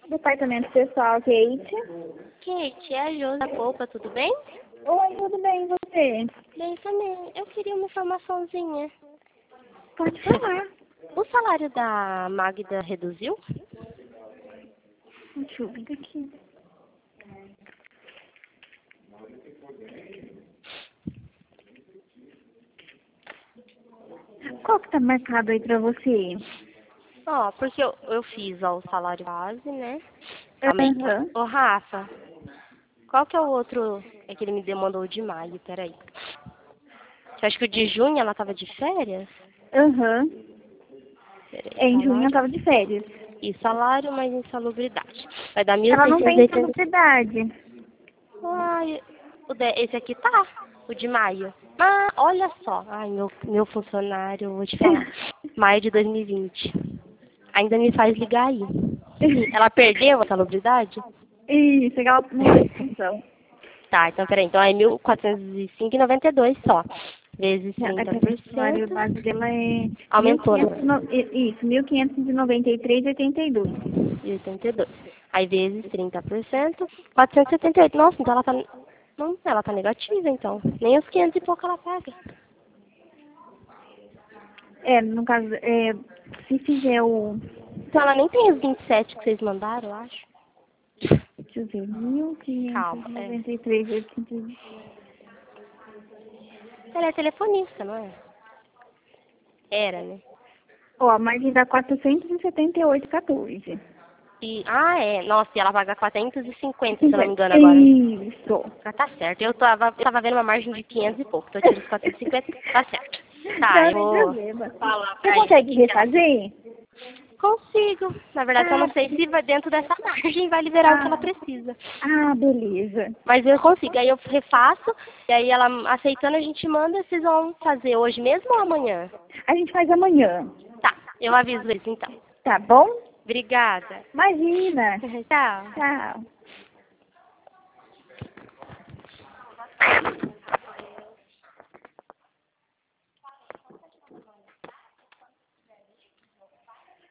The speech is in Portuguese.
Departamento pessoal, Kate. Kate, é a Jo da Polpa, tudo bem? Oi, tudo bem, e você? Bem também. Eu queria uma informaçãozinha. Pode falar. O salário da Magda reduziu? Deixa eu ver aqui. Qual que tá marcado aí pra você? Ó, porque eu fiz ó, o salário base, né? Calma aí. Aham. Ô, Rafa, qual que é o outro é que ele me demandou de maio? Peraí. Você acha que o de junho ela tava de férias? Aham. Peraí, Em junho eu salário. tava de férias. E salário mais insalubridade. Vai dar Ela não tem 1.680. insalubridade. Ai, esse aqui tá, o de maio. Ah, olha só. Ai, meu funcionário, eu vou te falar. Maio de 2020. Ainda me faz ligar aí. Ela perdeu a salubridade? Isso, ela mudou de função. Tá, então peraí. Então é 1.405,92 só. Vezes O salário 30%. base dela é Aumentou, né? Isso, 1.593,82. E 82. Aí vezes 30%, 478. Nossa, então ela tá... Não, ela tá negativa, então. Nem os 500 e pouco ela paga. No caso, se fizer o... Então ela nem tem os 27 que vocês mandaram, eu acho. Deixa eu ver, Calma, 1.593,82. Ela é telefonista, não é? Era, né? Ó, a margem dá 478,14. É. Nossa, e ela paga 450, se eu não me engano, agora. Isso. Ah, tá certo. Eu tava vendo uma margem de 500 e pouco. Então eu tiro os 450, tá certo. Tá, Não eu tem vou problema. falar Você pra consegue ele. refazer? Consigo. Na verdade, só Ah, não sei se vai dentro dessa margem vai liberar o que ela precisa. Beleza. Mas eu consigo. Aí eu refaço, e aí ela aceitando a gente manda. Vocês vão fazer hoje mesmo ou amanhã? A gente faz amanhã. Tá, eu aviso eles então. Tá bom? Obrigada. Imagina. Tchau. Tchau.